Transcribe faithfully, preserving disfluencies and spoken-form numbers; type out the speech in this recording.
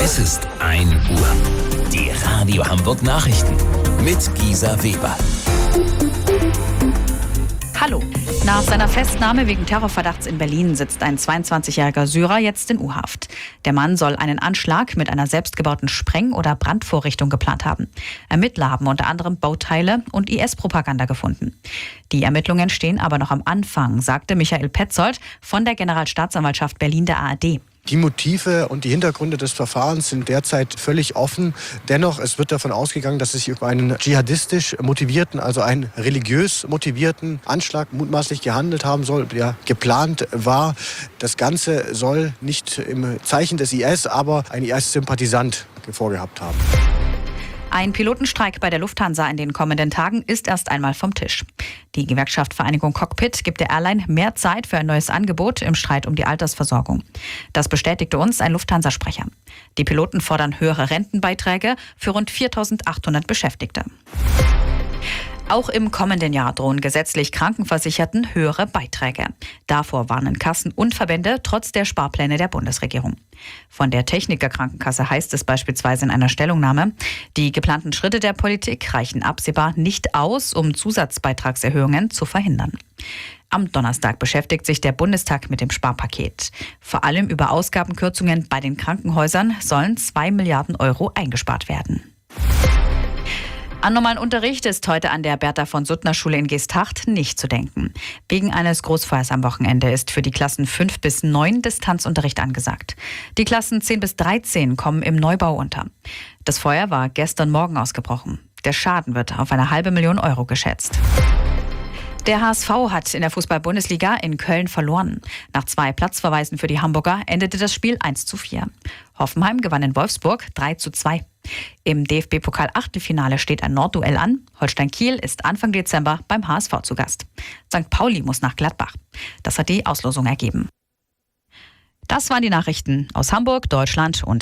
Es ist ein Uhr. Die Radio Hamburg Nachrichten mit Gisa Weber. Hallo. Nach seiner Festnahme wegen Terrorverdachts in Berlin sitzt ein zweiundzwanzigjähriger Syrer jetzt in U-Haft. Der Mann soll einen Anschlag mit einer selbstgebauten Spreng- oder Brandvorrichtung geplant haben. Ermittler haben unter anderem Bauteile und I S-Propaganda gefunden. Die Ermittlungen stehen aber noch am Anfang, sagte Michael Petzold von der Generalstaatsanwaltschaft Berlin der A R D. Die Motive und die Hintergründe des Verfahrens sind derzeit völlig offen. Dennoch, es wird davon ausgegangen, dass es sich um einen dschihadistisch motivierten, also einen religiös motivierten Anschlag mutmaßlich gehandelt haben soll, der geplant war. Das Ganze soll nicht im Zeichen des I S, aber ein I S-Sympathisant vorgehabt haben. Ein Pilotenstreik bei der Lufthansa in den kommenden Tagen ist erst einmal vom Tisch. Die Gewerkschaft Vereinigung Cockpit gibt der Airline mehr Zeit für ein neues Angebot im Streit um die Altersversorgung. Das bestätigte uns ein Lufthansa-Sprecher. Die Piloten fordern höhere Rentenbeiträge für rund viertausendachthundert Beschäftigte. Auch im kommenden Jahr drohen gesetzlich Krankenversicherten höhere Beiträge. Davor warnen Kassen und Verbände trotz der Sparpläne der Bundesregierung. Von der Techniker Krankenkasse heißt es beispielsweise in einer Stellungnahme, die geplanten Schritte der Politik reichen absehbar nicht aus, um Zusatzbeitragserhöhungen zu verhindern. Am Donnerstag beschäftigt sich der Bundestag mit dem Sparpaket. Vor allem über Ausgabenkürzungen bei den Krankenhäusern sollen zwei Milliarden Euro eingespart werden. An normalen Unterricht ist heute an der Bertha-von-Suttner-Schule in Geesthacht nicht zu denken. Wegen eines Großfeuers am Wochenende ist für die Klassen fünf bis neun Distanzunterricht angesagt. Die Klassen zehn bis dreizehn kommen im Neubau unter. Das Feuer war gestern Morgen ausgebrochen. Der Schaden wird auf eine halbe Million Euro geschätzt. Der H S V hat in der Fußball-Bundesliga in Köln verloren. Nach zwei Platzverweisen für die Hamburger endete das Spiel eins zu vier. Hoffenheim gewann in Wolfsburg drei zu zwei. Im D F B-Pokal-Achtelfinale steht ein Nordduell an. Holstein Kiel ist Anfang Dezember beim H S V zu Gast. Sankt Pauli muss nach Gladbach. Das hat die Auslosung ergeben. Das waren die Nachrichten aus Hamburg, Deutschland und